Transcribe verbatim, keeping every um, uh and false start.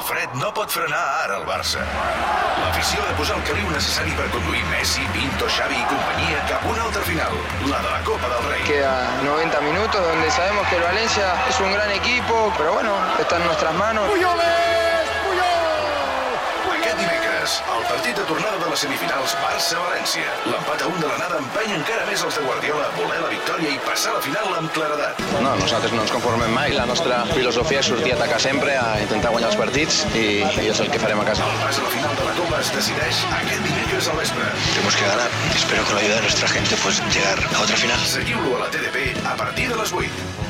fred no pot frenar ara el Barça. L'afició ha de posar el caliu necessari per conduir Messi, Pinto, Xavi i companyia cap a una altra final, la de la Copa del Rei. Queda noventa minutos donde sabemos que el Valencia es un gran equipo, pero bueno, está en nuestras manos. Puyoles! Puyol! Aquest dimecres, el partit de tornada de les semifinals Barça-València. L'empat a un de l'anada empeny encara més els de Guardiola a voler la victòria i passar a la final amb claredat. No, nosaltres no ens conformem mai. La nostra filosofia és sortir a atacar sempre, a intentar guanyar els partits i, i és el que farem a casa. El pas a la final de la Copa es decideix aquest dimecres al vespre. Tenemos que ganar y espero con la ayuda de nuestra gente pues llegar a otra final. Seguiu-lo a la T D P a partir de les vuit.